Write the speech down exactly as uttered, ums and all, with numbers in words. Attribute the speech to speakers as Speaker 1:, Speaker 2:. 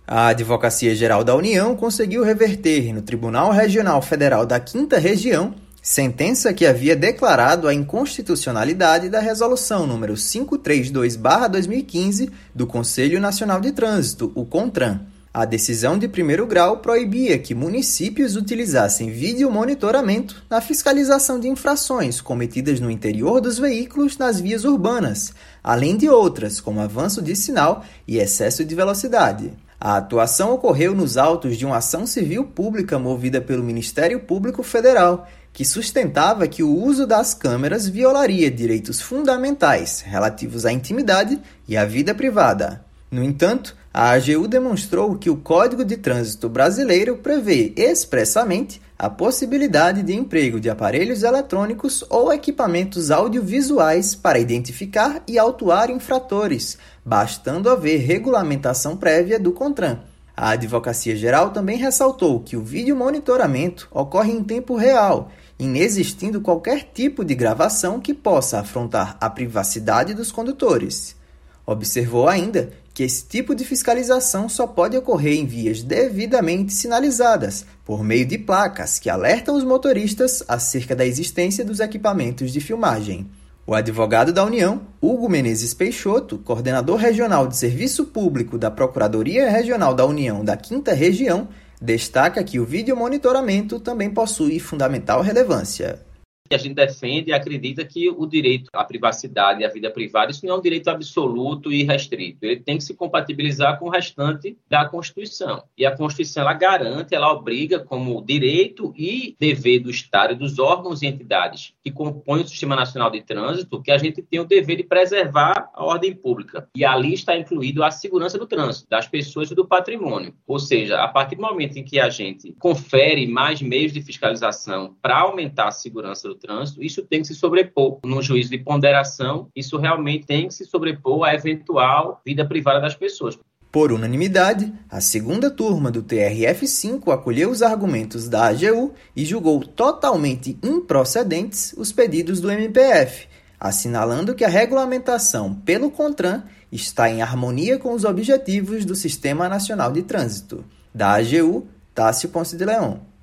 Speaker 1: A Advocacia Geral da União conseguiu reverter no Tribunal Regional Federal da Quinta Região sentença que havia declarado a inconstitucionalidade da Resolução número quinhentos e trinta e dois barra dois mil e quinze do Conselho Nacional de Trânsito, o CONTRAN. A decisão de primeiro grau proibia que municípios utilizassem videomonitoramento na fiscalização de infrações cometidas no interior dos veículos nas vias urbanas, além de outras, como avanço de sinal e excesso de velocidade. A atuação ocorreu nos autos de uma ação civil pública movida pelo Ministério Público Federal, que sustentava que o uso das câmeras violaria direitos fundamentais relativos à intimidade e à vida privada. No entanto, a A G U demonstrou que o Código de Trânsito Brasileiro prevê expressamente a possibilidade de emprego de aparelhos eletrônicos ou equipamentos audiovisuais para identificar e autuar infratores, bastando haver regulamentação prévia do CONTRAN. A Advocacia Geral também ressaltou que o videomonitoramento ocorre em tempo real, inexistindo qualquer tipo de gravação que possa afrontar a privacidade dos condutores. Observou ainda que esse tipo de fiscalização só pode ocorrer em vias devidamente sinalizadas, por meio de placas que alertam os motoristas acerca da existência dos equipamentos de filmagem. O advogado da União, Hugo Menezes Peixoto, coordenador regional de Serviço Público da Procuradoria Regional da União da Quinta Região, destaca que o videomonitoramento também possui fundamental relevância.
Speaker 2: A gente defende e acredita que o direito à privacidade e à vida privada, isso não é um direito absoluto e restrito. Ele tem que se compatibilizar com o restante da Constituição. E a Constituição, ela garante, ela obriga como direito e dever do Estado e dos órgãos e entidades que compõem o Sistema Nacional de Trânsito, que a gente tem o dever de preservar a ordem pública. E ali está incluído a segurança do trânsito, das pessoas e do patrimônio. Ou seja, a partir do momento em que a gente confere mais meios de fiscalização para aumentar a segurança do trânsito, isso tem que se sobrepor no juízo de ponderação, isso realmente tem que se sobrepor à eventual vida privada das pessoas.
Speaker 1: Por unanimidade, a segunda turma do T R F cinco acolheu os argumentos da A G U e julgou totalmente improcedentes os pedidos do M P F, assinalando que a regulamentação pelo CONTRAN está em harmonia com os objetivos do Sistema Nacional de Trânsito. Da A G U, Tássio Ponce de Leão.